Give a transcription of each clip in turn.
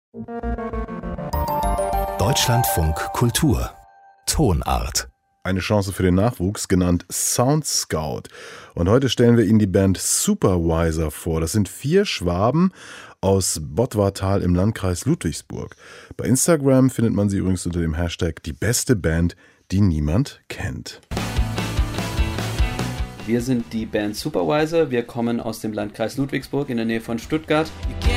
Deutschlandfunk Kultur Tonart. Eine Chance für den Nachwuchs, genannt Sound Scout. Und heute stellen wir Ihnen die Band Supervisor vor. Das sind 4 Schwaben aus Bottwartal im Landkreis Ludwigsburg. Bei Instagram findet man sie übrigens unter dem Hashtag die beste Band, die niemand kennt. Wir sind die Band Supervisor. Wir kommen aus dem Landkreis Ludwigsburg in der Nähe von Stuttgart.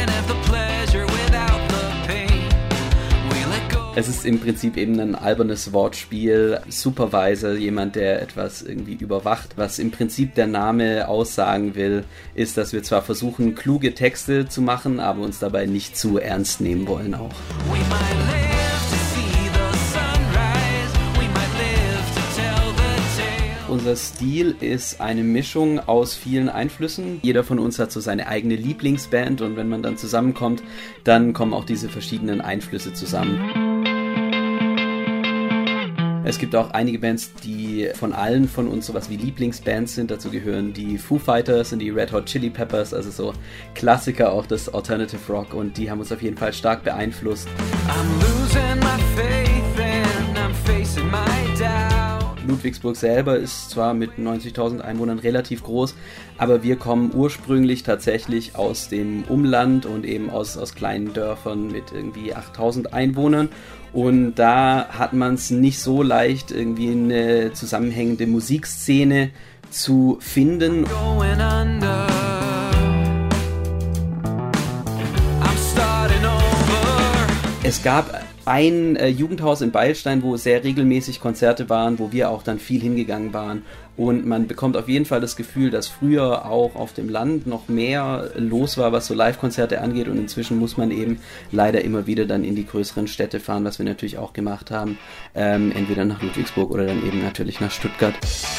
Es ist im Prinzip eben ein albernes Wortspiel. Supervisor, jemand, der etwas irgendwie überwacht. Was im Prinzip der Name aussagen will, ist, dass wir zwar versuchen, kluge Texte zu machen, aber uns dabei nicht zu ernst nehmen wollen auch. Unser Stil ist eine Mischung aus vielen Einflüssen. Jeder von uns hat so seine eigene Lieblingsband und wenn man dann zusammenkommt, dann kommen auch diese verschiedenen Einflüsse zusammen. Es gibt auch einige Bands, die von allen von uns sowas wie Lieblingsbands sind. Dazu gehören die Foo Fighters und die Red Hot Chili Peppers, also so Klassiker auch des Alternative Rock, und die haben uns auf jeden Fall stark beeinflusst. Ludwigsburg selber ist zwar mit 90.000 Einwohnern relativ groß, aber wir kommen ursprünglich tatsächlich aus dem Umland und eben aus kleinen Dörfern mit irgendwie 8.000 Einwohnern. Und da hat man es nicht so leicht, irgendwie eine zusammenhängende Musikszene zu finden. Es gab ein Jugendhaus in Beilstein, wo sehr regelmäßig Konzerte waren, wo wir auch dann viel hingegangen waren. Und man bekommt auf jeden Fall das Gefühl, dass früher auch auf dem Land noch mehr los war, was so Live-Konzerte angeht. Und inzwischen muss man eben leider immer wieder dann in die größeren Städte fahren, was wir natürlich auch gemacht haben. Entweder nach Ludwigsburg oder dann eben natürlich nach Stuttgart.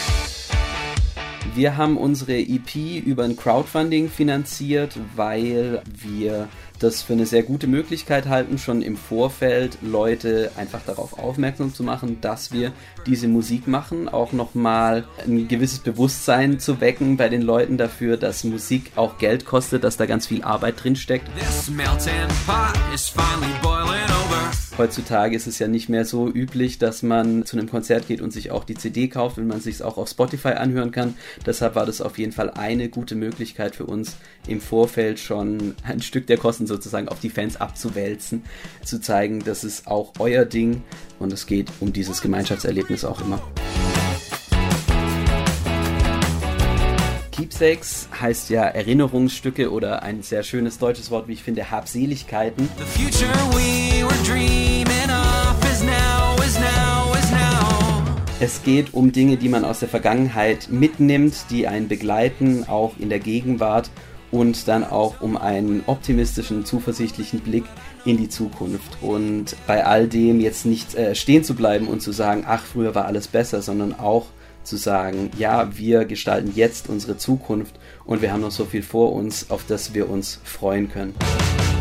Wir haben unsere EP über ein Crowdfunding finanziert, weil wir das für eine sehr gute Möglichkeit halten, schon im Vorfeld Leute einfach darauf aufmerksam zu machen, dass wir diese Musik machen, auch nochmal ein gewisses Bewusstsein zu wecken bei den Leuten dafür, dass Musik auch Geld kostet, dass da ganz viel Arbeit drin steckt. Heutzutage ist es ja nicht mehr so üblich, dass man zu einem Konzert geht und sich auch die CD kauft, wenn man es sich auch auf Spotify anhören kann. Deshalb war das auf jeden Fall eine gute Möglichkeit für uns, im Vorfeld schon ein Stück der Kosten sozusagen auf die Fans abzuwälzen, zu zeigen, das ist auch euer Ding und es geht um dieses Gemeinschaftserlebnis auch immer. Keepsakes heißt ja Erinnerungsstücke oder ein sehr schönes deutsches Wort, wie ich finde, Habseligkeiten. Es geht um Dinge, die man aus der Vergangenheit mitnimmt, die einen begleiten, auch in der Gegenwart, und dann auch um einen optimistischen, zuversichtlichen Blick in die Zukunft. Und bei all dem jetzt nicht stehen zu bleiben und zu sagen, ach, früher war alles besser, sondern auch zu sagen, ja, wir gestalten jetzt unsere Zukunft und wir haben noch so viel vor uns, auf das wir uns freuen können.